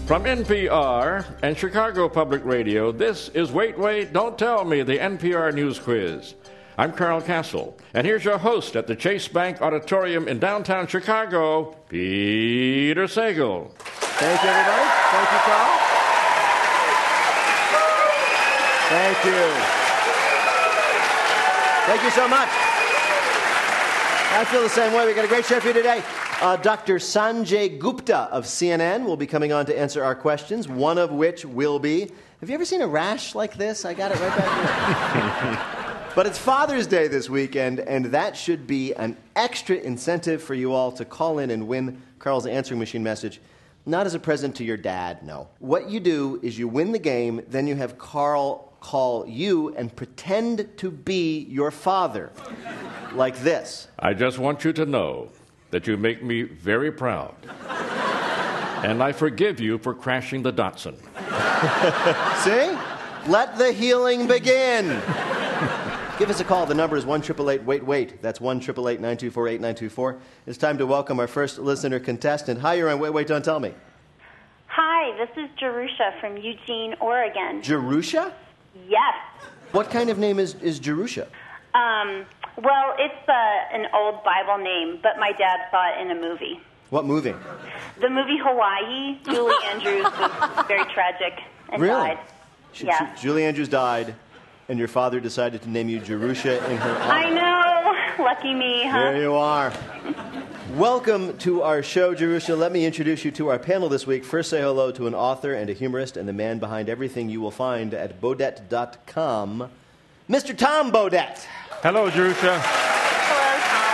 From NPR and Chicago Public Radio, this is Wait, Wait, Don't Tell Me, the NPR News Quiz. I'm Carl Castle, and here's your host at the Chase Bank Auditorium in downtown Chicago, Peter Sagal. Thank you, everybody. Thank you, Carl. Thank you. Thank you so much. I feel the same way. We've got a great show for you today. Dr. Sanjay Gupta of CNN will be coming on to answer our questions, one of which will be, have you ever seen a rash like this? I got it right back here. But it's Father's Day this weekend, and that should be an extra incentive for you all to call in and win Carl's answering machine message. Not as a present to your dad, no. What you do is you win the game, then you have Carl call you and pretend to be your father. Like this. I just want you to know that you make me very proud. And I forgive you for crashing the Datsun. See? Let the healing begin. Give us a call. The number is 1-888-WAIT-WAIT. That's 1-888-924-8924. It's time to welcome our first listener contestant. Hi, you're on Wait, Wait, Don't Tell Me. Hi, this is Jerusha from Eugene, Oregon. Jerusha? Yes. What kind of name is Jerusha? Well, it's an old Bible name, but my dad saw it in a movie. What movie? The movie Hawaii. Julie Andrews was very tragic and died. Yeah. Julie Andrews died, and your father decided to name you Jerusha in her honor. I know. Lucky me, huh? There you are. Welcome to our show, Jerusha. Let me introduce you to our panel this week. First, say hello to an author and a humorist and the man behind everything you will find at Bodette.com, Mr. Tom Bodette. Hello, Jerusha. Hello,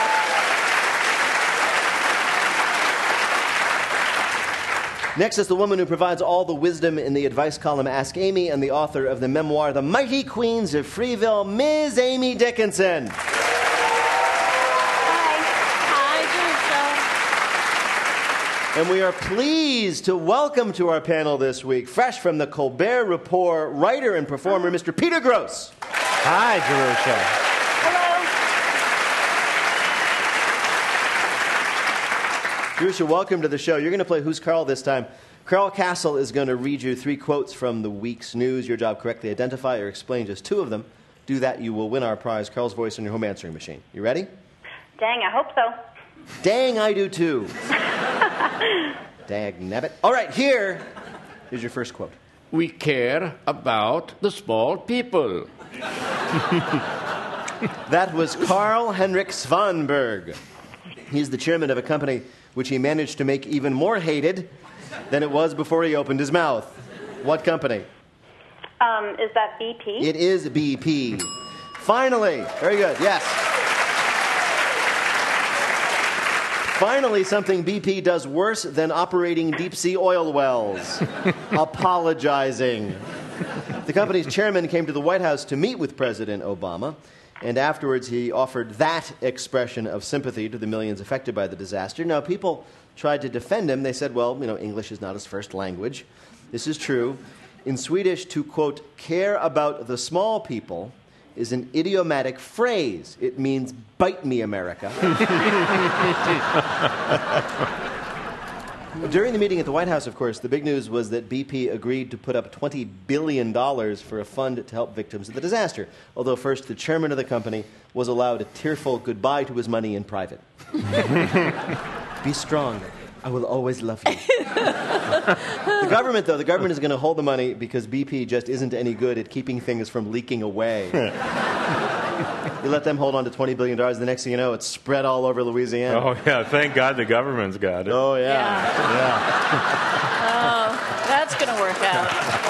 Tom. Next is the woman who provides all the wisdom in the advice column Ask Amy and the author of the memoir The Mighty Queens of Freeville, Ms. Amy Dickinson. And we are pleased to welcome to our panel this week, fresh from the Colbert Report, writer and performer, Mr. Peter Grosz. Hi, Jerusha. Hello. Jerusha, welcome to the show. You're going to play Who's Carl this time. Carl Castle is going to read you 3 quotes from the week's news. Your job, correctly identify or explain just 2 of them. Do that, you will win our prize, Carl's voice on your home answering machine. You ready? Dang, I hope so. Dang, I do too. Dag nabbit. All right, here is your first quote. We care about the small people. That was Carl Henrik Svanberg. He's the chairman of a company which he managed to make even more hated than it was before he opened his mouth. What company? Is that BP? It is BP. Finally, very good, yes. Finally, something BP does worse than operating deep-sea oil wells. Apologizing. The company's chairman came to the White House to meet with President Obama, and afterwards he offered that expression of sympathy to the millions affected by the disaster. Now, people tried to defend him. They said, well, English is not his first language. This is true. In Swedish, to, quote, care about the small people is an idiomatic phrase. It means, bite me, America. During the meeting at the White House, of course, the big news was that BP agreed to put up $20 billion for a fund to help victims of the disaster, although first the chairman of the company was allowed a tearful goodbye to his money in private. Be strong. I will always love you. The government is going to hold the money because BP just isn't any good at keeping things from leaking away. You let them hold on to $20 billion, the next thing you know, it's spread all over Louisiana. Oh, yeah. Thank God the government's got it. Oh, yeah. Oh, that's going to work out.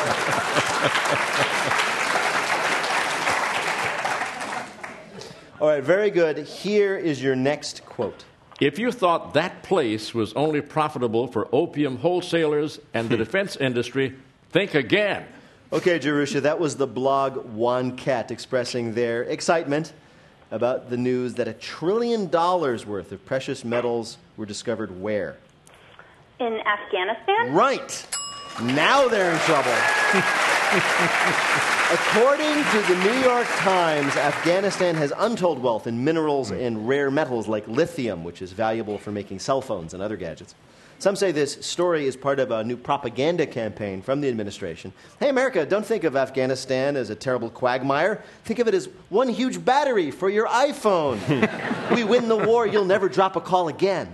All right, very good. Here is your next quote. If you thought that place was only profitable for opium wholesalers and the defense industry, think again. Okay, Jerusha, that was the blog Wanket expressing their excitement about the news that $1 trillion worth of precious metals were discovered where? In Afghanistan? Right. Now they're in trouble. According to the New York Times, Afghanistan has untold wealth in minerals and rare metals like lithium, which is valuable for making cell phones and other gadgets. Some say this story is part of a new propaganda campaign from the administration. Hey, America, don't think of Afghanistan as a terrible quagmire. Think of it as one huge battery for your iPhone. We win the war, you'll never drop a call again.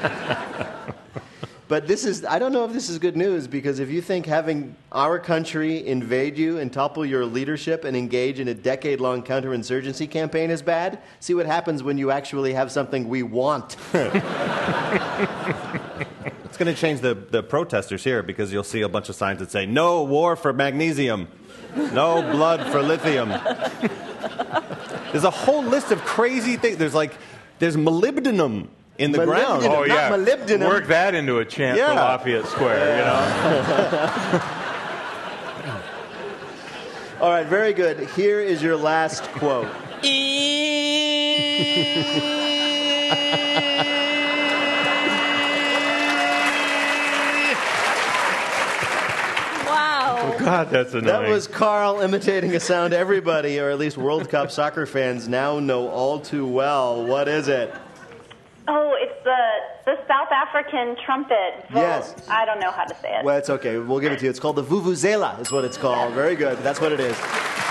But I don't know if this is good news, because if you think having our country invade you and topple your leadership and engage in a decade-long counterinsurgency campaign is bad, see what happens when you actually have something we want. It's going to change the protesters here, because you'll see a bunch of signs that say, "No war for magnesium. No blood for lithium." There's a whole list of crazy things. There's molybdenum in the ground. Oh, yeah. Molybdenum. Work that into a chant for Lafayette Square, you know? All right, very good. Here is your last quote. Oh, God, that's annoying. That was Carl imitating a sound everybody, or at least World Cup soccer fans, now know all too well. What is it? Oh, it's the South African trumpet. Yes. I don't know how to say it. Well, it's okay. We'll give it to you. It's called the Vuvuzela, is what it's called. Very good. That's what it is.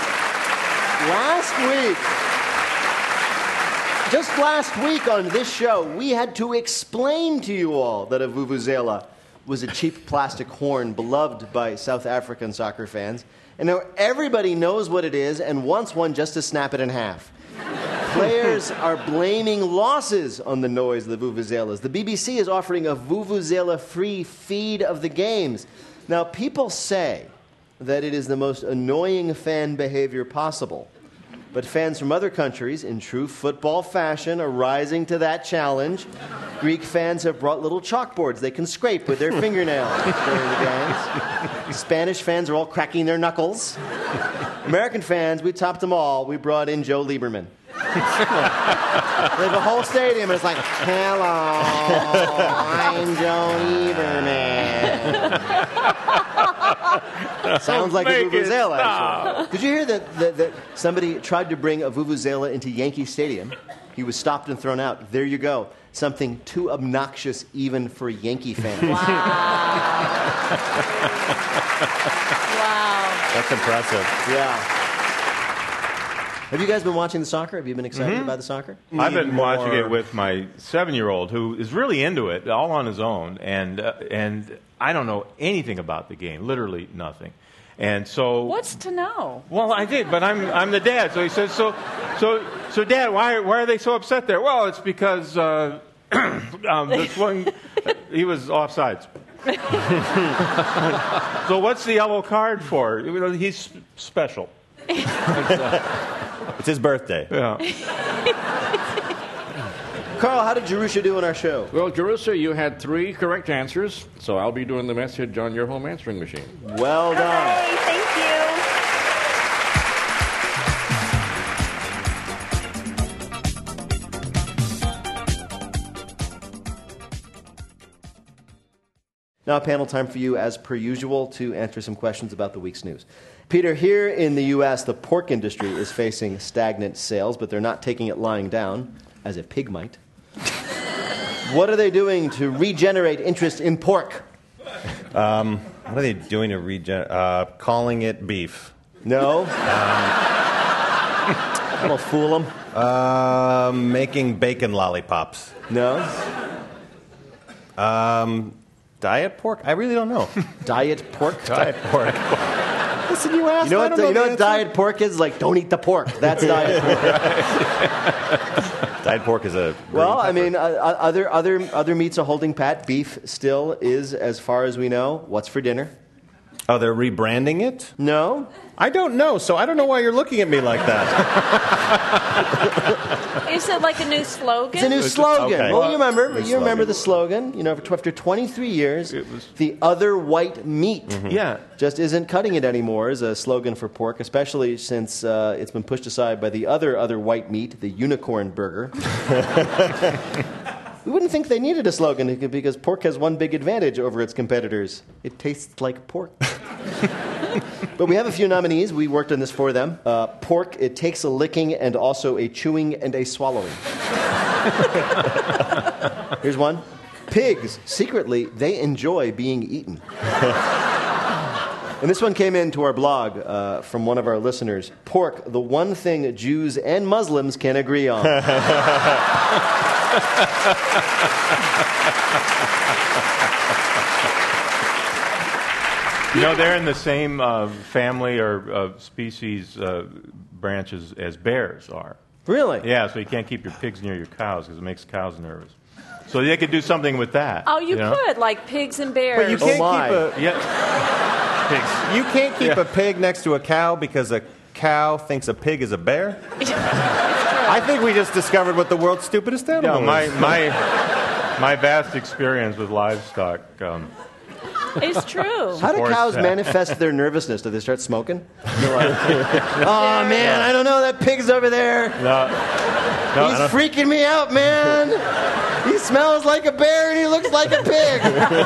Just last week on this show, we had to explain to you all that a Vuvuzela was a cheap plastic horn beloved by South African soccer fans. And now everybody knows what it is and wants one just to snap it in half. Players are blaming losses on the noise of the vuvuzelas. The BBC is offering a vuvuzela-free feed of the games. Now, people say that it is the most annoying fan behavior possible. But fans from other countries, in true football fashion, are rising to that challenge. Greek fans have brought little chalkboards they can scrape with their fingernails during the games. Spanish fans are all cracking their knuckles. American fans, we topped them all. We brought in Joe Lieberman. They have a whole stadium, and it's like, "Hello, I'm Joe Lieberman." Sounds like a vuvuzela, actually. Did you hear that somebody tried to bring a vuvuzela into Yankee Stadium? He was stopped and thrown out. There you go. Something too obnoxious even for Yankee fans. Wow. Wow. That's impressive. Yeah. Have you guys been watching the soccer? Have you been excited about the soccer? I've been watching it with my 7-year-old, who is really into it, all on his own, and I don't know anything about the game, literally nothing. And so, what's to know? Well, I did, but I'm the dad. So he says, so Dad, why are they so upset there? Well, it's because this one, he was offsides. So what's the yellow card for? He's special. It's his birthday. Yeah. Carl, how did Jerusha do on our show? Well, Jerusha, you had 3 correct answers, so I'll be doing the message on your home answering machine. Well done. Hey, thank Now, panel time for you, as per usual, to answer some questions about the week's news. Peter, here in the U.S., the pork industry is facing stagnant sales, but they're not taking it lying down, as a pig might. What are they doing to regenerate interest in pork? What are they doing to regenerate? Calling it beef. No. That'll fool them. Making bacon lollipops. No. Diet pork? I really don't know. Diet pork? Diet pork. Listen, you asked. You know what diet pork is? Like, don't eat the pork. That's diet pork. Diet pork is a... Well, I mean, other meats are holding pat. Beef still is, as far as we know. What's for dinner? Oh, they're rebranding it? No. I don't know, so I don't know why you're looking at me like that. Is it like a new slogan? It's a new slogan. Okay. Well, you remember the slogan. You know, after 23 years, the other white meat just isn't cutting it anymore as a slogan for pork, especially since it's been pushed aside by the other white meat, the unicorn burger. We wouldn't think they needed a slogan because pork has one big advantage over its competitors. It tastes like pork. But we have a few nominees. We worked on this for them. Pork, it takes a licking and also a chewing and a swallowing. Here's one. Pigs, secretly, they enjoy being eaten. And this one came into our blog from one of our listeners. Pork, the one thing Jews and Muslims can agree on. You know, they're in the same family or species branches as bears are. Really? Yeah, so you can't keep your pigs near your cows because it makes cows nervous. So they could do something with that. Oh, you know? could, like pigs and bears. But you can't keep Yeah. you can't keep a pig next to a cow because a cow thinks a pig is a bear? I think we just discovered what the world's stupidest animal is. My vast experience with livestock. It's true. How do cows manifest their nervousness? Do they start smoking? They're like, oh, man, I don't know. That pig's over there. No, He's freaking me out, man. He smells like a bear and he looks like a pig.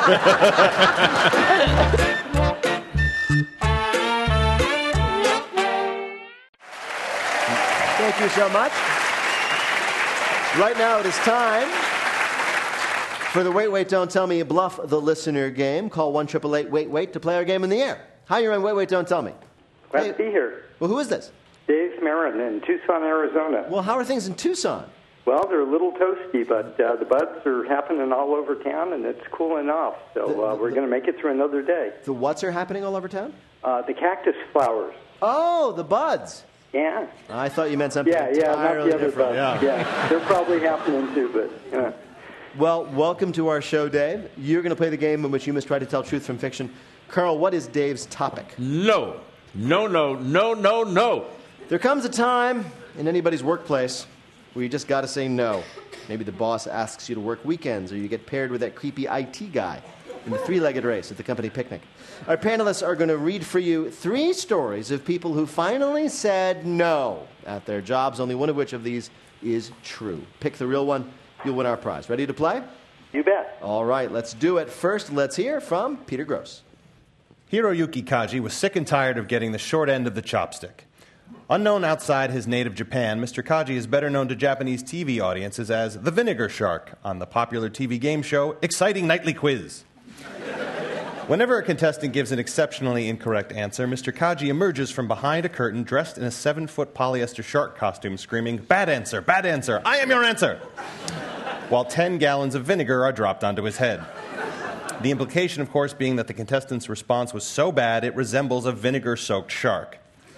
Thank you so much. Right now it is time for the Wait, Wait, Don't Tell Me Bluff the Listener game. Call 1-888-WAIT-WAIT to play our game in the air. Hi, you're on Wait, Wait, Don't Tell Me. Glad to be here. Well, who is this? Dave Marin in Tucson, Arizona. Well, how are things in Tucson? Well, they're a little toasty, but the buds are happening all over town, and it's cooling off. So we're going to make it through another day. The whats are happening all over town? The cactus flowers. Oh, the buds. Yeah. I thought you meant something Not entirely the other different. buds. Yeah. They're probably happening too, but yeah. Well, welcome to our show, Dave. You're going to play the game in which you must try to tell truth from fiction. Carl, what is Dave's topic? No. No, no, no, no, no. There comes a time in anybody's workplace where you just got to say no. Maybe the boss asks you to work weekends, or you get paired with that creepy IT guy in the three-legged race at the company picnic. Our panelists are going to read for you 3 stories of people who finally said no at their jobs, only one of which of these is true. Pick the real one. You'll win our prize. Ready to play? You bet. All right, let's do it. First, let's hear from Peter Gross. Hiroyuki Kaji was sick and tired of getting the short end of the chopstick. Unknown outside his native Japan, Mr. Kaji is better known to Japanese TV audiences as the Vinegar Shark on the popular TV game show Exciting Nightly Quiz. Whenever a contestant gives an exceptionally incorrect answer, Mr. Kaji emerges from behind a curtain dressed in a 7-foot polyester shark costume, screaming, bad answer, I am your answer!" while 10 gallons of vinegar are dropped onto his head. The implication, of course, being that the contestant's response was so bad it resembles a vinegar-soaked shark.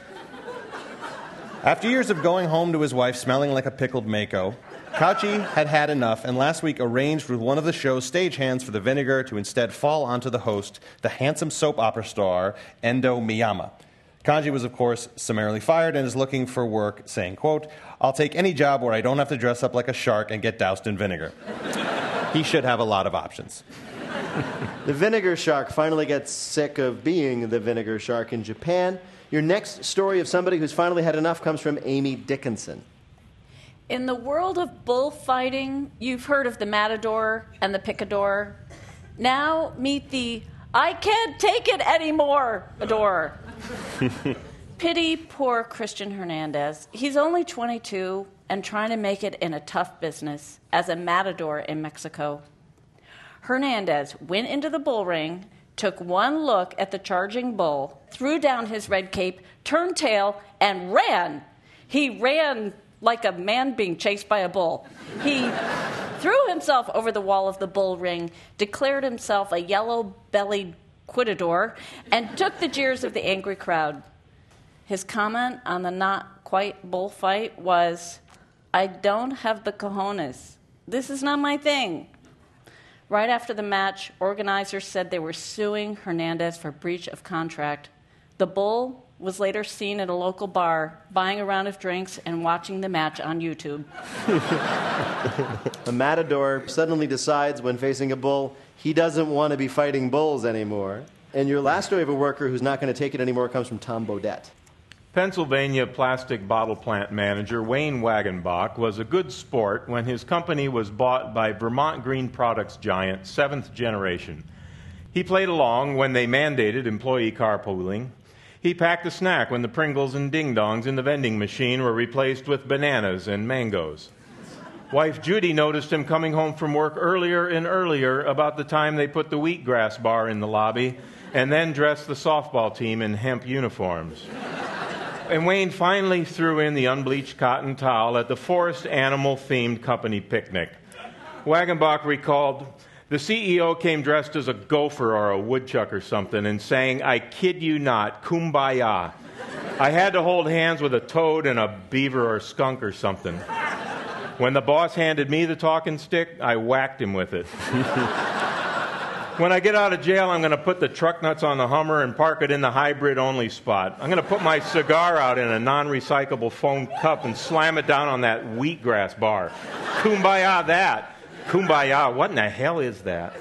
After years of going home to his wife smelling like a pickled Mako, Kaji had had enough and last week arranged with one of the show's stagehands for the vinegar to instead fall onto the host, the handsome soap opera star Endo Miyama. Kaji was, of course, summarily fired and is looking for work, saying, quote, "I'll take any job where I don't have to dress up like a shark and get doused in vinegar." He should have a lot of options. The vinegar shark finally gets sick of being the vinegar shark in Japan. Your next story of somebody who's finally had enough comes from Amy Dickinson. In the world of bullfighting, you've heard of the matador and the picador. Now meet the I can't take it anymore ador. Pity poor Christian Hernandez. He's only 22 and trying to make it in a tough business as a matador in Mexico. Hernandez went into the bull ring, took one look at the charging bull, threw down his red cape, turned tail, and ran. He ran like a man being chased by a bull. He threw himself over the wall of the bull ring, declared himself a yellow-bellied quitador, and took the jeers of the angry crowd. His comment on the not-quite bullfight was, "I don't have the cojones. This is not my thing." Right after the match, organizers said they were suing Hernandez for breach of contract. The bull was later seen at a local bar, buying a round of drinks and watching the match on YouTube. A matador suddenly decides when facing a bull, he doesn't want to be fighting bulls anymore. And your last story of a worker who's not going to take it anymore comes from Tom Bodette. Pennsylvania plastic bottle plant manager Wayne Wagenbach was a good sport when his company was bought by Vermont Green Products giant Seventh Generation. He played along when they mandated employee carpooling. He packed a snack when the Pringles and Ding Dongs in the vending machine were replaced with bananas and mangoes. Wife Judy noticed him coming home from work earlier and earlier about the time they put the wheatgrass bar in the lobby and then dressed the softball team in hemp uniforms. And Wayne finally threw in the unbleached cotton towel at the Forest Animal-themed company picnic. Wagenbach recalled, the CEO came dressed as a gopher or a woodchuck or something and saying, I kid you not, kumbaya. I had to hold hands with a toad and a beaver or skunk or something. When the boss handed me the talking stick, I whacked him with it. When I get out of jail, I'm going to put the truck nuts on the Hummer and park it in the hybrid-only spot. I'm going to put my cigar out in a non-recyclable foam cup and slam it down on that wheatgrass bar. Kumbaya that. Kumbaya, what in the hell is that?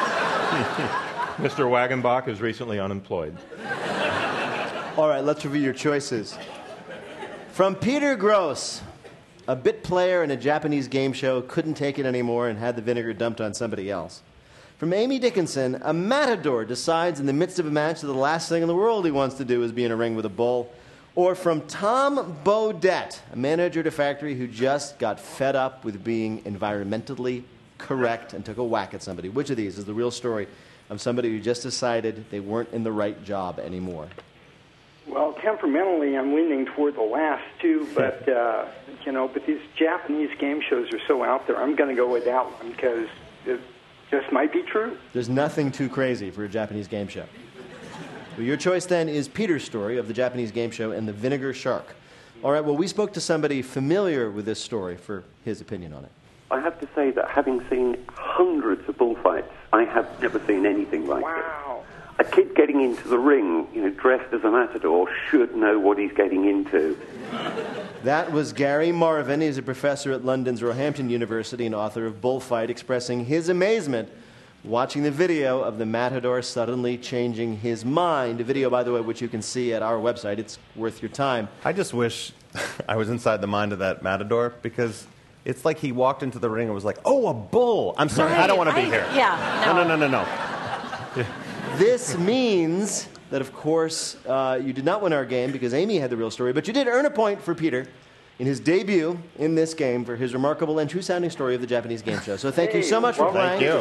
Mr. Wagenbach is recently unemployed. All right, let's review your choices. From Peter Gross, a bit player in a Japanese game show couldn't take it anymore and had the vinegar dumped on somebody else. From Amy Dickinson, a matador decides in the midst of a match that the last thing in the world he wants to do is be in a ring with a bull. Or from Tom Bodette, a manager at a factory who just got fed up with being environmentally correct and took a whack at somebody. Which of these is the real story of somebody who just decided they weren't in the right job anymore? Well, temperamentally, I'm leaning toward the last two, but but these Japanese game shows are so out there. I'm going to go with that one because it just might be true. There's nothing too crazy for a Japanese game show. Well, your choice then is Peter's story of the Japanese game show and the vinegar shark. All right, well, we spoke to somebody familiar with this story for his opinion on it. I have to say that having seen hundreds of bullfights, I have never seen anything like this. A kid getting into the ring, dressed as a matador, should know what he's getting into. That was Gary Marvin. He's a professor at London's Roehampton University and author of Bullfight, expressing his amazement watching the video of the matador suddenly changing his mind. A video, by the way, which you can see at our website. It's worth your time. I just wish I was inside the mind of that matador because it's like he walked into the ring and was like, oh, a bull. I'm sorry, I don't want to be here. Yeah, No. This means that, of course, you did not win our game because Amy had the real story, but you did earn a point for Peter in his debut in this game for his remarkable and true-sounding story of the Japanese game show. So thank you so much for playing. Thank you.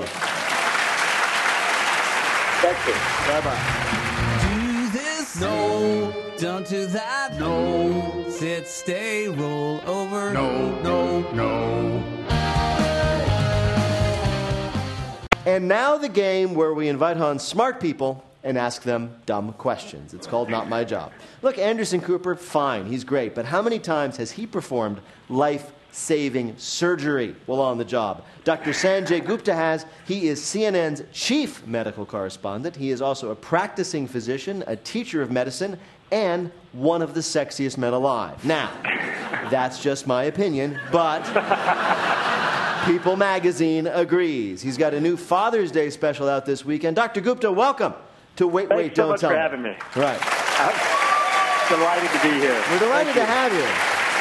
Thank you. Bye-bye. Do this, no. Don't do that, no. Sit, stay, roll over, no. And now the game where we invite on smart people and ask them dumb questions. It's called Not My Job. Look, Anderson Cooper, fine, he's great, but how many times has he performed life-saving surgery while on the job? Dr. Sanjay Gupta has. He is CNN's chief medical correspondent. He is also a practicing physician, a teacher of medicine, and one of the sexiest men alive. Now, that's just my opinion, but People Magazine agrees. He's got a new Father's Day special out this weekend. Dr. Gupta, welcome to Wait, Thanks Don't so Tell much Me. for having me. Right. I'm delighted to be here. We're delighted to have you.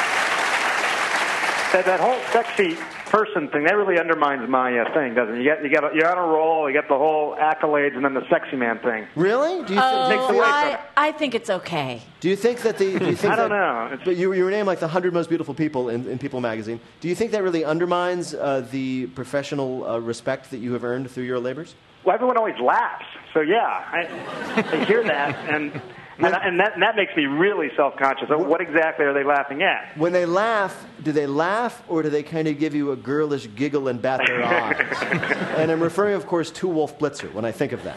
That whole sexy person thing, that really undermines my thing, doesn't it? You're on a roll, you got the whole accolades, and then the sexy man thing. Really? Do you I think it's okay. Do you think that I don't know. But you were named like the 100 most beautiful people in People Magazine. Do you think that really undermines the professional respect that you have earned through your labors? Well, everyone always laughs, so yeah, I hear that, and that makes me really self-conscious. So what exactly are they laughing at? When they laugh, do they laugh or do they kind of give you a girlish giggle and bat their eyes? And I'm referring, of course, to Wolf Blitzer when I think of that.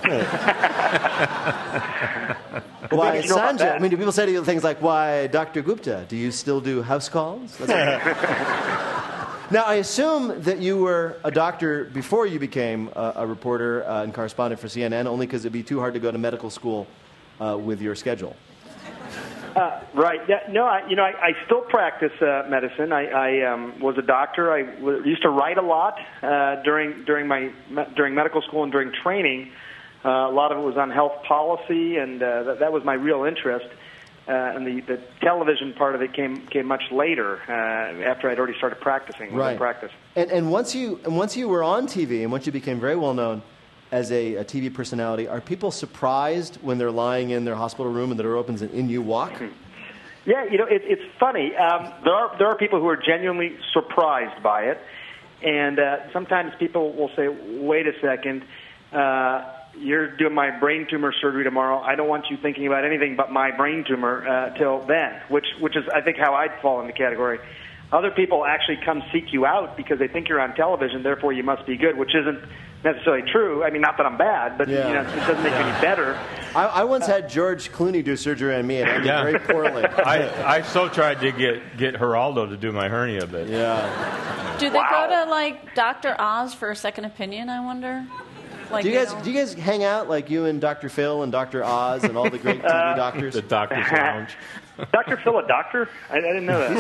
Why, Sanjay? I mean, do people say to you things like, why, Dr. Gupta, do you still do house calls? Now, I assume that you were a doctor before you became a reporter and correspondent for CNN, only because it'd be too hard to go to medical school with your schedule. Right. Yeah, no, I still practice medicine. I was a doctor. I used to write a lot during medical school and during training. A lot of it was on health policy, and that was my real interest. And the television part of it came much later, after I'd already started practicing. Right. Practice. And once you were on TV, and once you became very well known, as a TV personality, are people surprised when they're lying in their hospital room and the door opens and in you walk? Yeah, it's funny. There are people who are genuinely surprised by it, and sometimes people will say, "Wait a second, you're doing my brain tumor surgery tomorrow. I don't want you thinking about anything but my brain tumor till then," which is, I think, how I'd fall in the category. Other people actually come seek you out because they think you're on television, therefore you must be good, which isn't necessarily true. I mean, not that I'm bad, but it doesn't make me any better. I once had George Clooney do surgery on me, and I did very poorly. I so tried to get Geraldo to do my hernia, but Do they go to like Dr. Oz for a second opinion? I wonder. Like, do you guys hang out like you and Dr. Phil and Dr. Oz and all the great TV doctors? The doctor's lounge. Dr. Phil, a doctor? I didn't know that.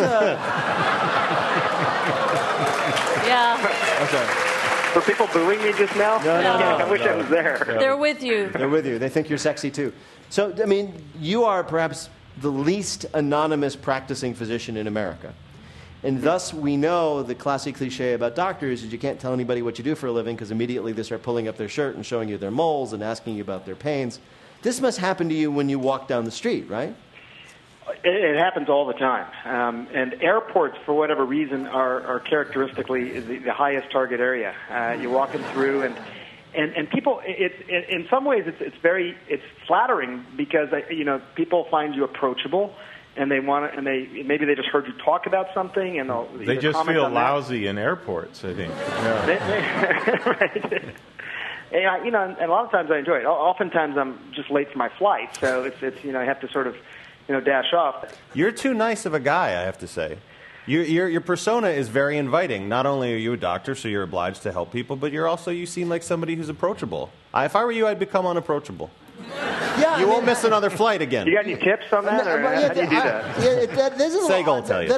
Yeah. Okay. Were people booing me just now? No. I wish I was there. They're with you. They're with you. They think you're sexy too. So, I mean, you are perhaps the least anonymous practicing physician in America. And thus, we know the classic cliche about doctors is you can't tell anybody what you do for a living because immediately they start pulling up their shirt and showing you their moles and asking you about their pains. This must happen to you when you walk down the street, right? It happens all the time. And airports, for whatever reason, are characteristically the highest target area. You're walking through, and people, in some ways, it's flattering because, people find you approachable. And maybe they just heard you talk about something, and they just feel lousy in airports, I think. Yeah. Right. And and a lot of times I enjoy it. Oftentimes I'm just late for my flight, so it's I have to sort of dash off. You're too nice of a guy, I have to say. Your persona is very inviting. Not only are you a doctor, so you're obliged to help people, but you seem like somebody who's approachable. If I were you, I'd become unapproachable. Yeah, you won't miss another flight again. You got any tips on that, or how do you do that? Sega will tell you.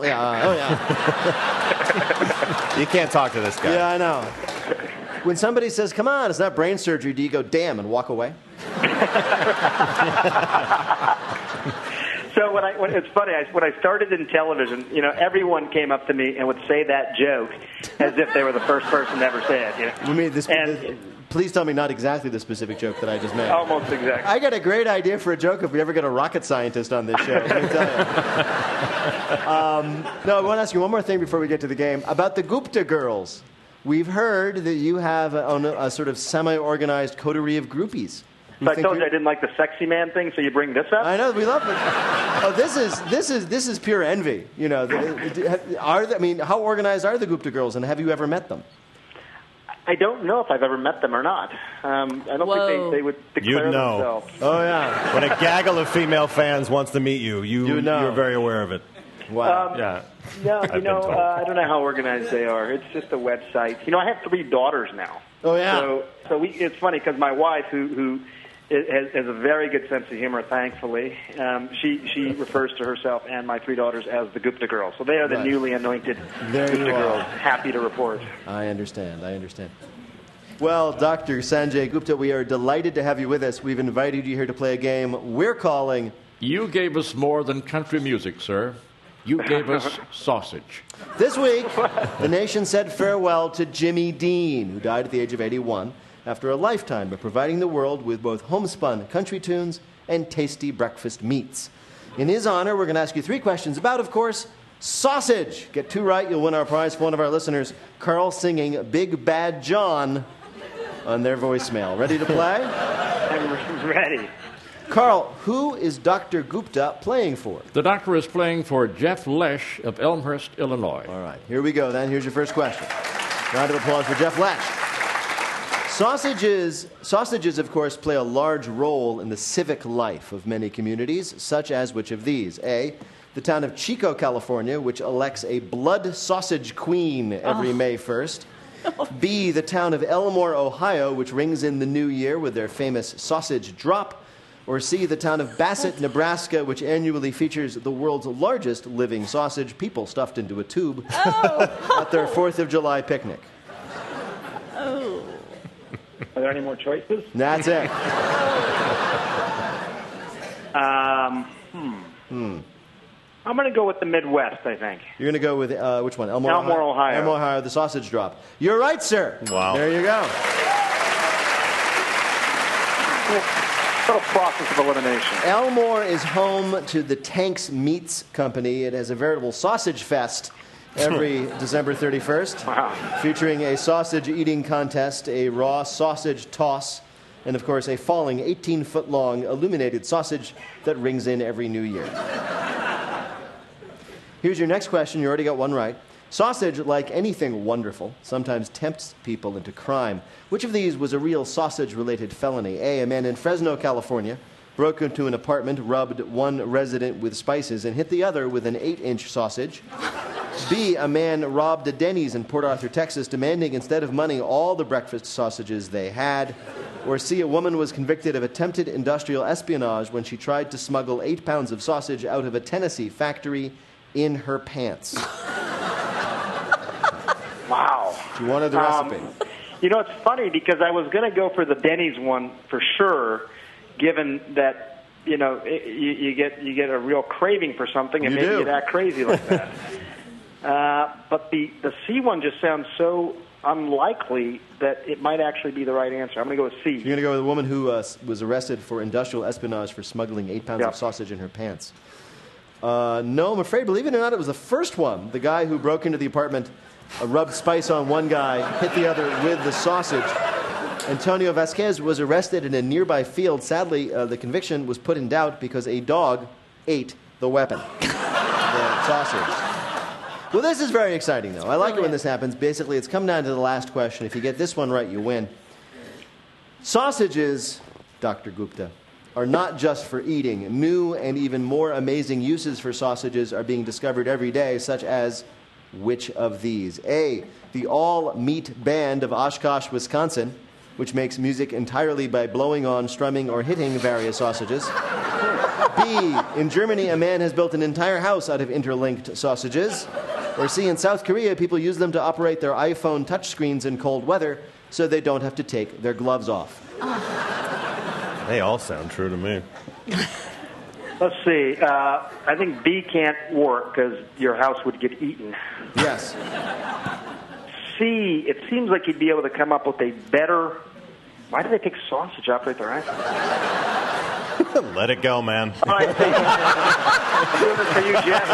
You can't talk to this guy. Yeah, I know. When somebody says, "Come on, it's not brain surgery," do you go, "Damn," and walk away? So it's funny. When I started in television, everyone came up to me and would say that joke as if they were the first person to ever say it. Please tell me not exactly the specific joke that I just made. Almost exactly. I got a great idea for a joke if we ever get a rocket scientist on this show. Let me tell you. No, I want to ask you one more thing before we get to the game about the Gupta girls. We've heard that you have a sort of semi-organized coterie of groupies. So I told you I didn't like the sexy man thing, so you bring this up? I know, we love it. Oh, this is pure envy. How organized are the Gupta girls, and have you ever met them? I don't know if I've ever met them or not. I don't think they would declare themselves. Oh, yeah. When a gaggle of female fans wants to meet you, you're very aware of it. Wow. No, I don't know how organized they are. It's just a website. I have 3 daughters now. Oh, yeah. So it's funny because my wife, who has a very good sense of humor, thankfully, she refers to herself and my 3 daughters as the Gupta girls. So they are the newly anointed Gupta girls. Happy to report. I understand. Well, Dr. Sanjay Gupta, we are delighted to have you with us. We've invited you here to play a game we're calling... You gave us more than country music, sir. You gave us sausage. This week, the nation said farewell to Jimmy Dean, who died at the age of 81, after a lifetime of providing the world with both homespun country tunes and tasty breakfast meats. In his honor, we're going to ask you 3 questions about, of course, sausage. Get 2 right, you'll win our prize for one of our listeners, Carl singing Big Bad John on their voicemail. Ready to play? I'm ready. Carl, who is Dr. Gupta playing for? The doctor is playing for Jeff Lesh of Elmhurst, Illinois. All right, here we go then. Here's your first question. Round of applause for Jeff Lesh. Sausages, of course, play a large role in the civic life of many communities, such as which of these? A, the town of Chico, California, which elects a blood sausage queen every May 1st. B, the town of Elmore, Ohio, which rings in the new year with their famous sausage drop. Or C, the town of Bassett, Nebraska, which annually features the world's largest living sausage, people stuffed into a tube, at their 4th of July picnic. Oh. Are there any more choices? That's it. I'm going to go with the Midwest, I think. You're going to go with, which one? Elmore, Ohio. Elmore, Ohio, the sausage drop. You're right, sir. Wow. There you go. little process of elimination. Elmore is home to the Tanks Meats Company. It has a veritable sausage fest every December 31st, featuring a sausage eating contest, a raw sausage toss, and of course a falling 18-foot-long illuminated sausage that rings in every New Year. Here's your next question. You already got one right. Sausage, like anything wonderful, sometimes tempts people into crime. Which of these was a real sausage-related felony? A man in Fresno, California, broke into an apartment, rubbed one resident with spices, and hit the other with an 8-inch sausage. B, a man robbed a Denny's in Port Arthur, Texas, demanding instead of money all the breakfast sausages they had. Or C, a woman was convicted of attempted industrial espionage when she tried to smuggle 8 pounds of sausage out of a Tennessee factory in her pants. Wow. She wanted the recipe. It's funny because I was going to go for the Denny's one for sure, given that, you get a real craving for something and maybe you're that crazy like that. But the C one just sounds so unlikely that it might actually be the right answer. I'm going to go with C. You're going to go with a woman who was arrested for industrial espionage for smuggling 8 pounds of sausage in her pants. No, I'm afraid, believe it or not, it was the first one. The guy who broke into the apartment rubbed spice on one guy, hit the other with the sausage. Antonio Vasquez was arrested in a nearby field. Sadly, the conviction was put in doubt because a dog ate the weapon, the sausage. Well, this is very exciting, though. I like it when this happens. Basically, it's come down to the last question. If you get this one right, you win. Sausages, Dr. Gupta, are not just for eating. New and even more amazing uses for sausages are being discovered every day, such as which of these? A, the all-meat band of Oshkosh, Wisconsin, which makes music entirely by blowing on, strumming, or hitting various sausages. B, in Germany, a man has built an entire house out of interlinked sausages. Or C, in South Korea, people use them to operate their iPhone touchscreens in cold weather so they don't have to take their gloves off. They all sound true to me. Let's see. I think B can't work because your house would get eaten. Yes. C, it seems like you'd be able to come up with a better... Why do they take sausage out right there? Let it go, man. All right, I'm doing this for you, Jeff.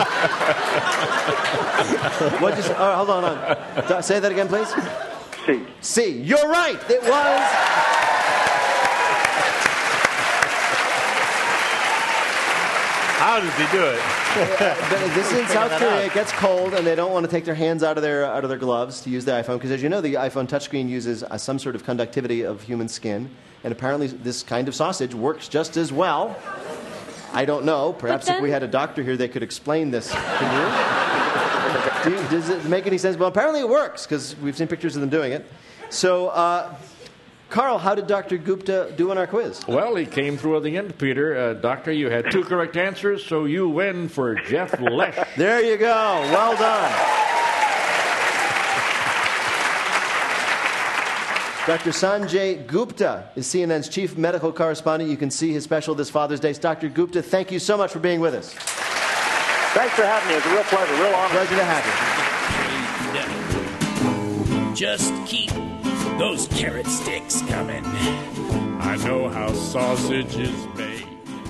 Hold on. Say that again, please. C. C. You're right. It was... How does he do it? This is in South Korea. It gets cold, and they don't want to take their hands out of their gloves to use the iPhone because, as you know, the iPhone touchscreen uses some sort of conductivity of human skin, and apparently this kind of sausage works just as well. I don't know. Perhaps if we had a doctor here, they could explain this. Can you? Does it make any sense? Well, apparently it works because we've seen pictures of them doing it. So. Carl, how did Dr. Gupta do on our quiz? Well, he came through at the end, Peter. Doctor, you had 2 correct answers, so you win for Jeff Lesh. There you go. Well done. Dr. Sanjay Gupta is CNN's chief medical correspondent. You can see his special this Father's Day. Dr. Gupta, thank you so much for being with us. Thanks for having me. It's a real pleasure, real honor. Pleasure to have you. Just keep those carrot sticks coming. I know how sausage is made.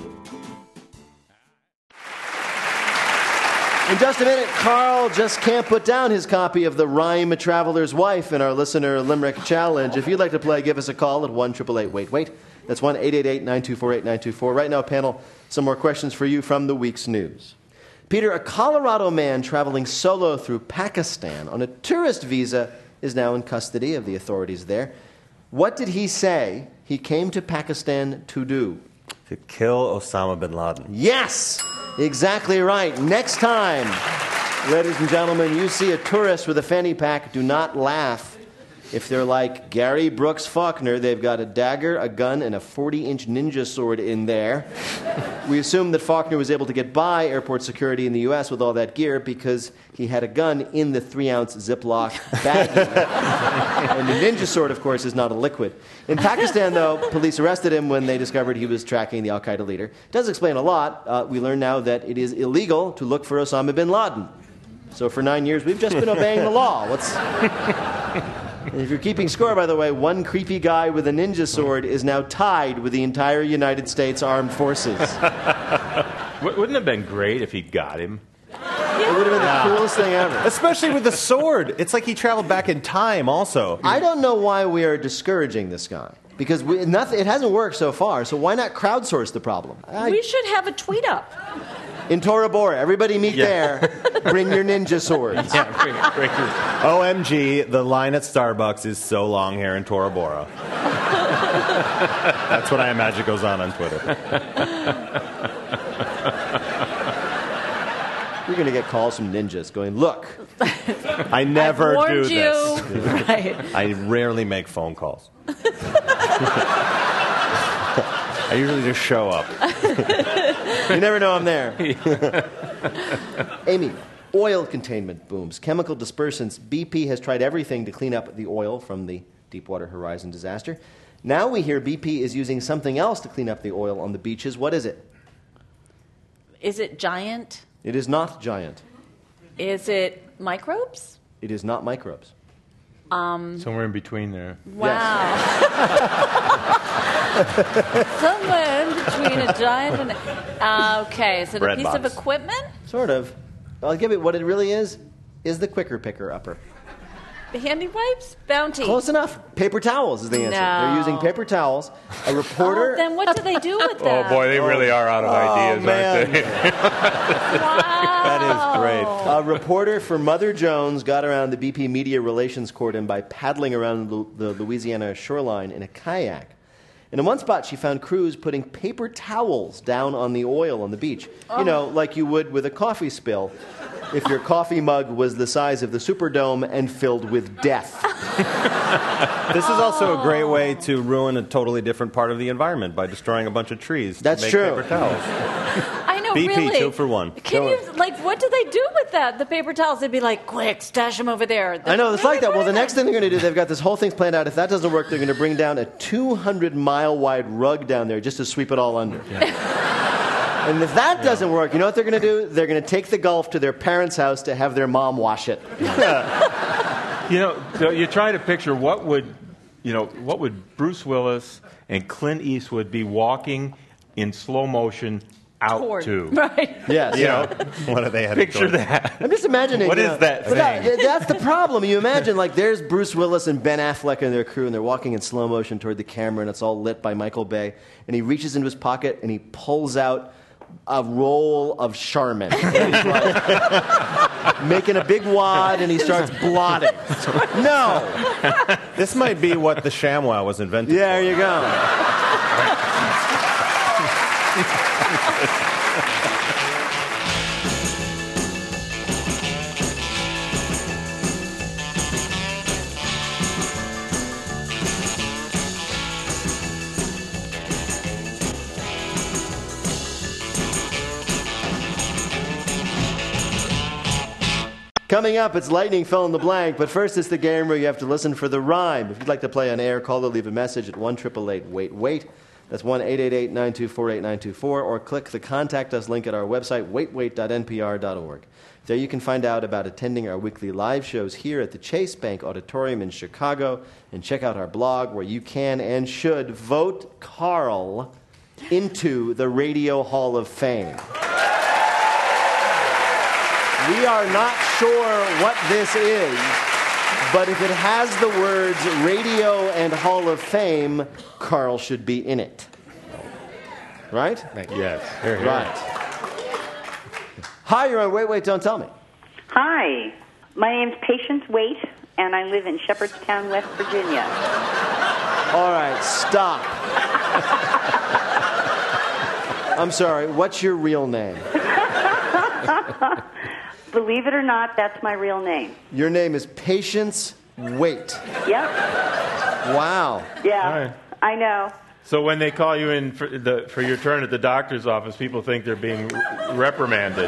In just a minute, Carl just can't put down his copy of The Rhyme Traveler's Wife in our Listener Limerick Challenge. If you'd like to play, give us a call at 1-888-WAIT-WAIT. That's 1-888-924-8924. Right now, panel, some more questions for you from the week's news. Peter, a Colorado man traveling solo through Pakistan on a tourist visa is now in custody of the authorities there. What did he say he came to Pakistan to do? To kill Osama bin Laden. Yes! Exactly right. Next time, ladies and gentlemen, you see a tourist with a fanny pack, do not laugh. If they're like Gary Brooks Faulkner, they've got a dagger, a gun, and a 40-inch ninja sword in there. We assume that Faulkner was able to get by airport security in the U.S. with all that gear because he had a gun in the 3-ounce Ziploc baggie. And the ninja sword, of course, is not a liquid. In Pakistan, though, police arrested him when they discovered he was tracking the al-Qaeda leader. It does explain a lot. We learn now that it is illegal to look for Osama bin Laden. So for 9 years, we've just been obeying the law. And if you're keeping score, by the way, one creepy guy with a ninja sword is now tied with the entire United States Armed Forces. Wouldn't it have been great if he got him? It would have been the coolest thing ever. Especially with the sword. It's like he traveled back in time also. I don't know why we are discouraging this guy. Because it hasn't worked so far, so why not crowdsource the problem? We should have a tweet up. In Tora Bora, everybody meet there. Bring your ninja swords. Yeah, bring your... OMG, the line at Starbucks is so long here in Tora Bora. That's what I imagine goes on Twitter. You're going to get calls from ninjas going, look. I never do this. Right. I rarely make phone calls. I usually just show up. You never know I'm there. Amy, oil containment booms. Chemical dispersants. BP has tried everything to clean up the oil from the Deepwater Horizon disaster. Now we hear BP is using something else to clean up the oil on the beaches. What is it? Is it giant? It is not giant. Is it microbes? It is not microbes. Somewhere in between there. Wow. Somewhere in between a giant and okay, is it Bread a piece box. of equipment? Sort of. I'll give it what it really is the quicker picker upper. The handy wipes? Bounty. Close enough. Paper towels is the answer. No. They're using paper towels. A reporter... Oh, then what do they do with that? Oh, boy, they really are out of ideas, man. aren't they? That is great. A reporter for Mother Jones got around the BP media relations cordon by paddling around the Louisiana shoreline in a kayak. And in one spot, she found crews putting paper towels down on the oil on the beach. You know, like you would with a coffee spill if your coffee mug was the size of the Superdome and filled with death. This is also a great way to ruin a totally different part of the environment by destroying a bunch of trees That's to make true. paper towels. I know, BP, really. 2 for 1. Can you, what do they do with that? The paper towels, they'd be like, quick, stash them over there. I know, it's like that. Well, the next thing they're going to do, they've got this whole thing planned out. If that doesn't work, they're going to bring down a 200-mile-wide rug down there just to sweep it all under. Yeah. And if that doesn't work, you know what they're going to do? They're going to take the Gulf to their parents' house to have their mom wash it. You know, so you try to picture what would Bruce Willis and Clint Eastwood be walking in slow motion out to? Right. Yes. You know, what are they headed Picture towards? that. I'm just imagining. What is that but thing? that's the problem. You imagine, like, there's Bruce Willis and Ben Affleck and their crew, and they're walking in slow motion toward the camera, and it's all lit by Michael Bay. And he reaches into his pocket, and he pulls out a roll of Charmin. And he's like, making a big wad, and he starts blotting. No! This might be what the ShamWow was invented for. There you go. Coming up, it's Lightning Fill in the Blank, but first it's the game where you have to listen for the rhyme. If you'd like to play on air, call or leave a message at 1-888-WAIT-WAIT. That's 1-888-924-8924, or click the Contact Us link at our website, waitwait.npr.org. There you can find out about attending our weekly live shows here at the Chase Bank Auditorium in Chicago, and check out our blog where you can and should vote Carl into the Radio Hall of Fame. We are not sure what this is, but if it has the words radio and Hall of Fame, Carl should be in it. Right? Yes. Right. Hi, you're on Wait, Wait, Don't Tell Me. Hi, my name's Patience Waite, and I live in Shepherdstown, West Virginia. All right, stop. I'm sorry, what's your real name? Believe it or not, that's my real name. Your name is Patience Waite. Yep. Wow. Yeah, Right. I know. So when they call you in for your turn at the doctor's office, people think they're being reprimanded.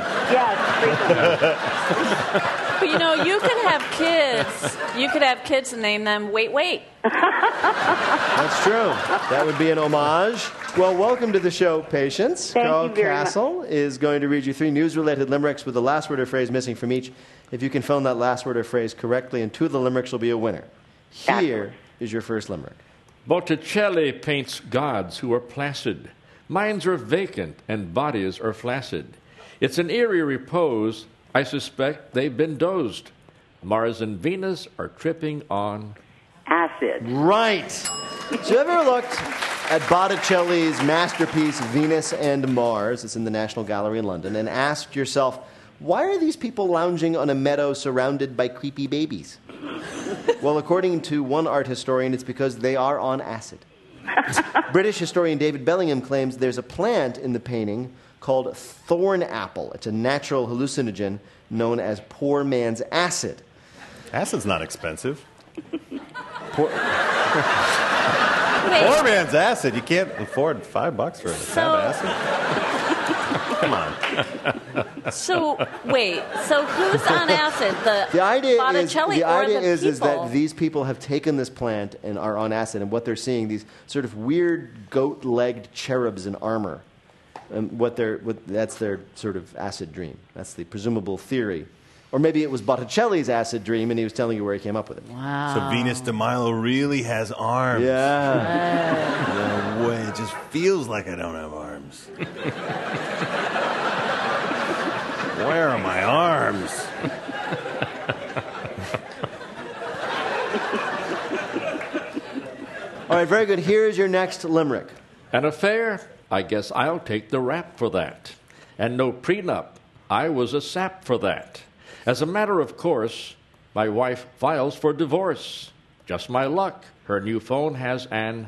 Yes, But you know, you could have kids. You could have kids and name them Wait, Wait. That's true. That would be an homage. Well, welcome to the show, Patience. Thank Carl you very much. Castle is going to read you 3 news-related limericks with the last word or phrase missing from each. If you can fill in that last word or phrase correctly, and 2 of the limericks will be a winner. Here is your first limerick. Botticelli paints gods who are placid. Minds are vacant and bodies are flaccid. It's an eerie repose. I suspect they've been dozed. Mars and Venus are tripping on acid. Right. So you ever looked at Botticelli's masterpiece, Venus and Mars, it's in the National Gallery in London, and asked yourself, why are these people lounging on a meadow surrounded by creepy babies? Well, according to one art historian, it's because they are on acid. British historian David Bellingham claims there's a plant in the painting called thorn apple. It's a natural hallucinogen known as poor man's acid. Acid's not expensive. Poor man's acid. You can't afford $5 for a tab of acid. Come on. So who's on acid? The idea Botticelli or the is people? that these people have taken this plant and are on acid, and what they're seeing, these sort of weird goat-legged cherubs in armor. That's their sort of acid dream. That's the presumable theory. Or maybe it was Botticelli's acid dream, and he was telling you where he came up with it. Wow. So Venus de Milo really has arms. Yeah. No way. It just feels like I don't have arms. Where are my arms? All right, very good. Here's your next limerick. an affair. I guess I'll take the rap for that. And no prenup. I was a sap for that. As a matter of course, my wife files for divorce. Just my luck. Her new phone has an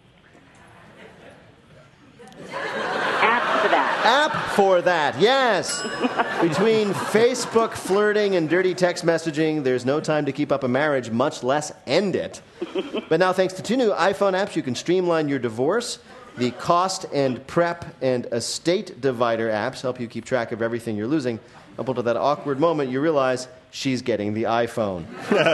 app for that. App for that, yes. Between Facebook flirting and dirty text messaging, there's no time to keep up a marriage, much less end it. But now, thanks to 2 new iPhone apps, you can streamline your divorce. The Cost and Prep and Estate Divider apps help you keep track of everything you're losing. Up until that awkward moment, you realize she's getting the iPhone.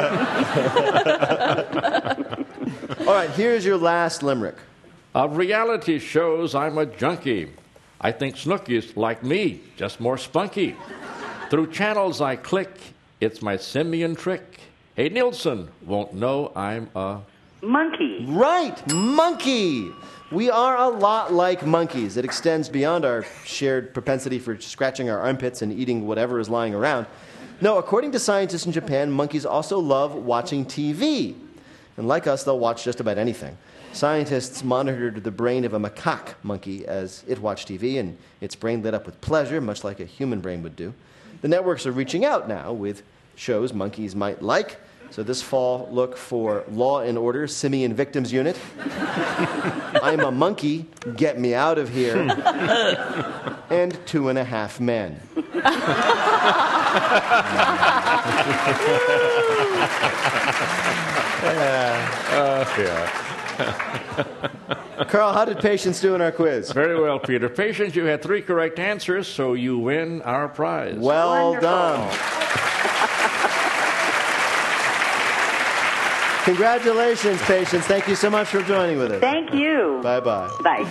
All right, here's your last limerick. Of reality shows, I'm a junkie. I think Snooki's like me, just more spunky. Through channels I click, it's my simian trick. Hey, Nielsen won't know I'm a monkey. Right, monkey. We are a lot like monkeys. It extends beyond our shared propensity for scratching our armpits and eating whatever is lying around. No, according to scientists in Japan, monkeys also love watching TV. And like us, they'll watch just about anything. Scientists monitored the brain of a macaque monkey as it watched TV, and its brain lit up with pleasure, much like a human brain would do. The networks are reaching out now with shows monkeys might like. So this fall, look for Law and Order, Simian Victims Unit. I'm a Monkey, Get Me Out of Here. And 2.5 Men. Carl, how did Patience do in our quiz? Very well, Peter. Patience, you had 3 correct answers, so you win our prize. Well done. Congratulations, Patience. Thank you so much for joining with us. Thank you. Bye-bye. Bye.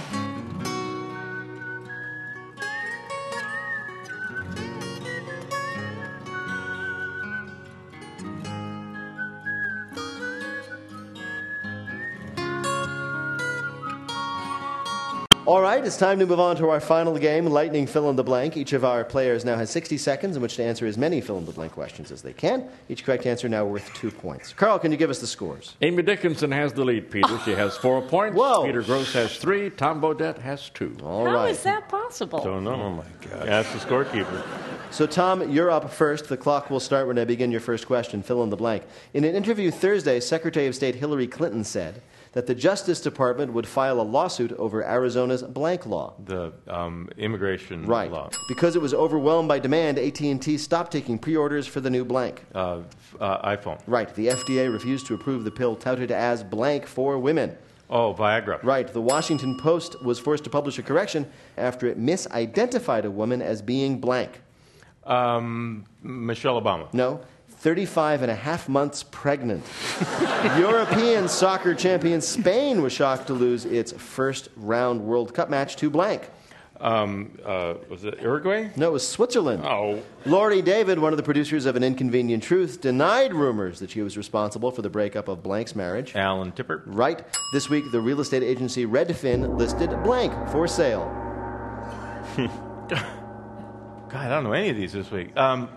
All right, it's time to move on to our final game, Lightning Fill in the Blank. Each of our players now has 60 seconds in which to answer as many fill-in-the-blank questions as they can. Each correct answer now worth 2 points. Carl, can you give us the scores? Amy Dickinson has the lead, Peter. She has 4 points. Whoa. Peter Gross has 3. Tom Bodette has 2. All How right. is that possible? Don't know. Oh, my God. Ask the scorekeeper. So, Tom, you're up first. The clock will start when I begin your first question. Fill in the blank. In an interview Thursday, Secretary of State Hillary Clinton said that the Justice Department would file a lawsuit over Arizona's blank law. The immigration Right. law. Because it was overwhelmed by demand, AT&T stopped taking pre-orders for the new blank. iPhone. Right. The FDA refused to approve the pill touted as blank for women. Oh, Viagra. Right. The Washington Post was forced to publish a correction after it misidentified a woman as being blank. Michelle Obama. No. 35 and a half months pregnant. European soccer champion Spain was shocked to lose its first round World Cup match to blank. Was it Uruguay? No, it was Switzerland. Oh. Laurie David, one of the producers of An Inconvenient Truth, denied rumors that she was responsible for the breakup of Blank's marriage. Alan Tippert. Right. This week, the real estate agency Redfin listed Blank for sale. God, I don't know any of these this week. The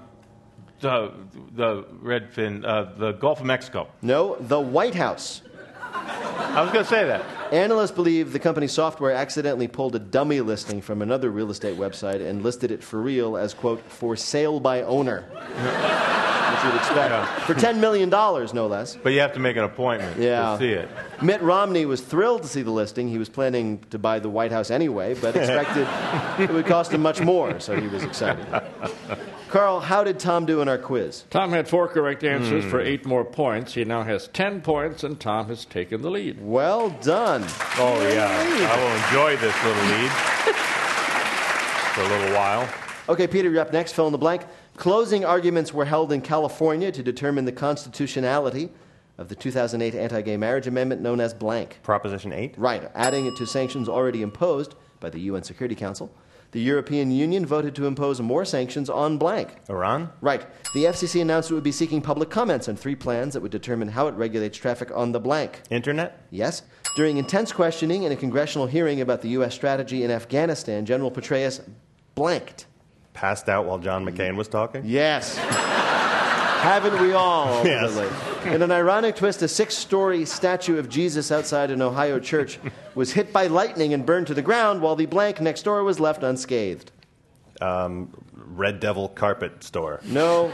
Redfin, the Gulf of Mexico. No, the White House. I was going to say that. Analysts believe the company's software accidentally pulled a dummy listing from another real estate website and listed it for real as, quote, for sale by owner. Which you'd expect. Yeah. For $10 million, no less. But you have to make an appointment to see it. Mitt Romney was thrilled to see the listing. He was planning to buy the White House anyway, but expected it would cost him much more, so he was excited. Carl, how did Tom do in our quiz? Tom had 4 correct answers for 8 more points. He now has 10 points, and Tom has taken the lead. Well done. Oh, yeah. I will enjoy this little lead for a little while. Okay, Peter, you're up next. Fill in the blank. Closing arguments were held in California to determine the constitutionality of the 2008 anti-gay marriage amendment known as blank. Proposition 8? Right, adding it to sanctions already imposed by the UN Security Council. The European Union voted to impose more sanctions on blank. Iran? Right. The FCC announced it would be seeking public comments on 3 plans that would determine how it regulates traffic on the blank. Internet? Yes. During intense questioning in a congressional hearing about the U.S. strategy in Afghanistan, General Petraeus blanked. Passed out while John McCain was talking? Yes. Haven't we all, ultimately? Yes. In an ironic twist, a 6-story statue of Jesus outside an Ohio church was hit by lightning and burned to the ground, while the blank next door was left unscathed. Red Devil Carpet Store. No.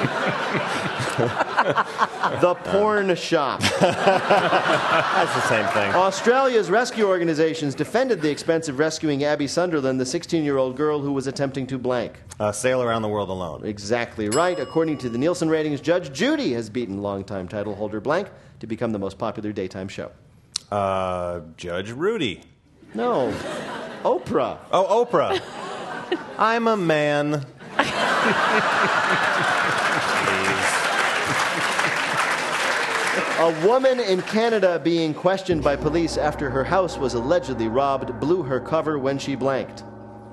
The porn shop. That's the same thing. Australia's rescue organizations defended the expense of rescuing Abby Sunderland, the 16-year-old girl who was attempting to blank. Sail around the world alone. Exactly right. According to the Nielsen ratings, Judge Judy has beaten longtime title holder blank to become the most popular daytime show. Judge Rudy. No. Oprah. Oh, Oprah. I'm a man. A woman in Canada being questioned by police after her house was allegedly robbed blew her cover when she blanked.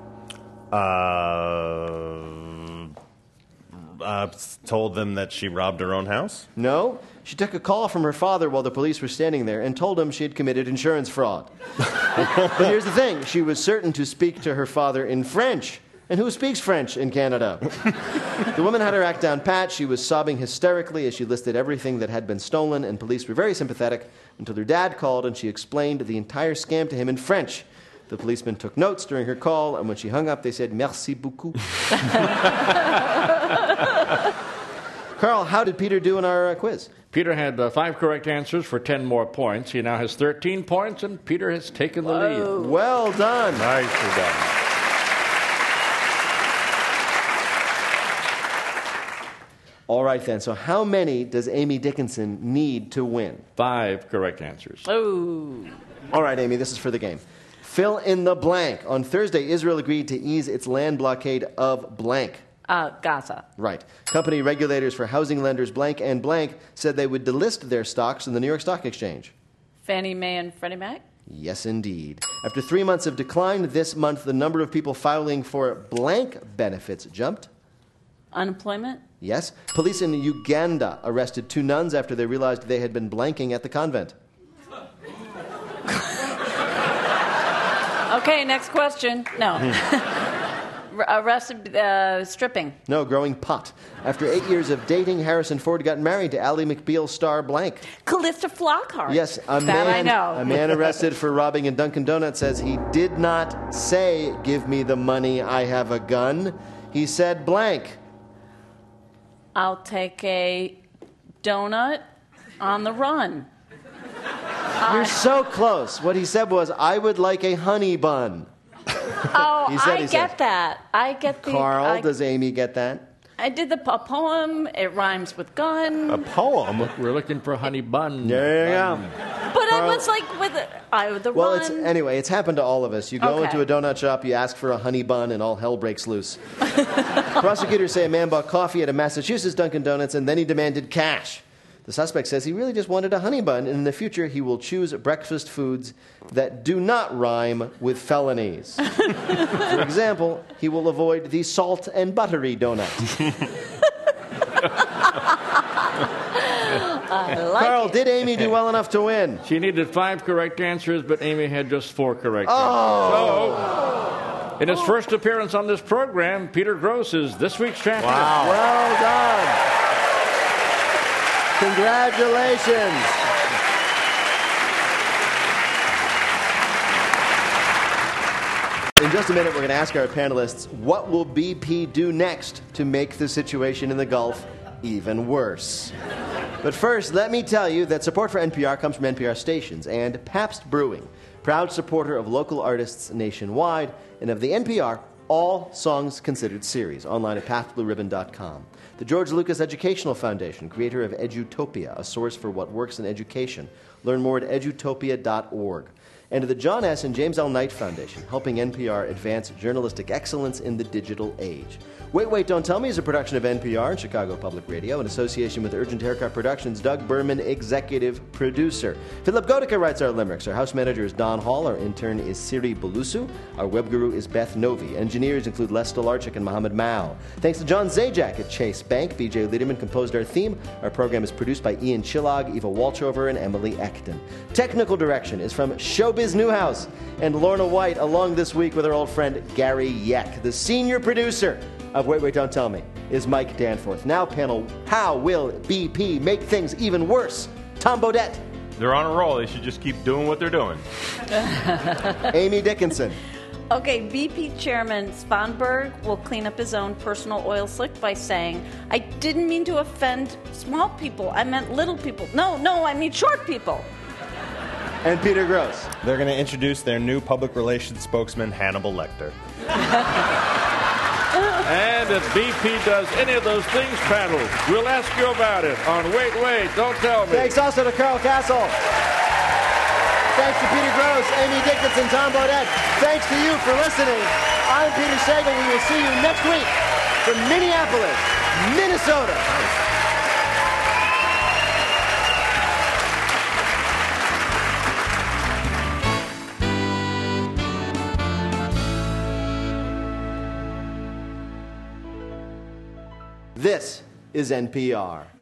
Told them that she robbed her own house? No. She took a call from her father while the police were standing there and told him she had committed insurance fraud. But here's the thing. She was certain to speak to her father in French. And who speaks French in Canada? The woman had her act down pat. She was sobbing hysterically as she listed everything that had been stolen, and police were very sympathetic until her dad called and she explained the entire scam to him in French. The policeman took notes during her call, and when she hung up, they said, "Merci beaucoup." Carl, how did Peter do in our quiz? Peter had 5 correct answers for 10 more points. He now has 13 points, and Peter has taken the lead. Well done. Nicely done. All right, then. So how many does Amy Dickinson need to win? 5 correct answers. Oh. All right, Amy, this is for the game. Fill in the blank. On Thursday, Israel agreed to ease its land blockade of blank. Gaza. Right. Company regulators for housing lenders blank and blank said they would delist their stocks in the New York Stock Exchange. Fannie Mae and Freddie Mac? Yes, indeed. After 3 months of decline, this month the number of people filing for blank benefits jumped. Unemployment? Yes. Police in Uganda arrested 2 nuns after they realized they had been blanking at the convent. Okay, next question. No. Arrested stripping. No, growing pot. After 8 years of dating, Harrison Ford got married to Ally McBeal star blank. Callista Flockhart. Yes, I know. A man arrested for robbing a Dunkin' Donuts says he did not say, "Give me the money, I have a gun." He said blank. I'll take a donut on the run. You're so close. What he said was, "I would like a honey bun." Oh, I get that. I get the... Carl, does Amy get that? I did a poem. It rhymes with gun. A poem? We're looking for a honey bun. There you go. But Carl, I was like with the well, run. Anyway, it's happened to all of us. You go into a donut shop, you ask for a honey bun, and all hell breaks loose. Prosecutors say a man bought coffee at a Massachusetts Dunkin' Donuts, and then he demanded cash. The suspect says he really just wanted a honey bun, and in the future he will choose breakfast foods that do not rhyme with felonies. For example, he will avoid the salt and buttery donut. Carl, did Amy do well enough to win? She needed 5 correct answers, but Amy had just 4 correct answers. So, in his first appearance on this program, Peter Gross is this week's champion. Wow. Well done. Congratulations. In just a minute, we're going to ask our panelists, what will BP do next to make the situation in the Gulf even worse? But first, let me tell you that support for NPR comes from NPR stations and Pabst Brewing, proud supporter of local artists nationwide and of the NPR All Songs Considered series, online at pabstblueribbon.com. The George Lucas Educational Foundation, creator of Edutopia, a source for what works in education. Learn more at edutopia.org. And to the John S. and James L. Knight Foundation, helping NPR advance journalistic excellence in the digital age. Wait, Wait, Don't Tell Me is a production of NPR and Chicago Public Radio in association with Urgent Haircut Productions. Doug Berman, executive producer. Philip Godica writes our limericks. Our house manager is Don Hall. Our intern is Siri Belusu. Our web guru is Beth Novi. Engineers include Les Stolarczyk and Mohammed Mao. Thanks to John Zajac at Chase Bank. BJ Liederman composed our theme. Our program is produced by Ian Chillog, Eva Walchover, and Emily Ekton. Technical direction is from Showbiz Newhouse and Lorna White, along this week with our old friend Gary Yeck. The senior producer of Wait, Wait, Don't Tell Me is Mike Danforth. Now, panel, how will BP make things even worse? Tom Bodette. They're on a roll. They should just keep doing what they're doing. Amy Dickinson. Okay, BP Chairman Svanberg will clean up his own personal oil slick by saying, I didn't mean to offend small people. I meant little people. No, I mean short people. And Peter Gross. They're going to introduce their new public relations spokesman, Hannibal Lecter. And if BP does any of those things, panel, we'll ask you about it on Wait, Wait, Don't Tell Me. Thanks also to Carl Castle. Thanks to Peter Gross, Amy Dickinson, Tom Bodette. Thanks to you for listening. I'm Peter Sagal. We will see you next week from Minneapolis, Minnesota. This is NPR.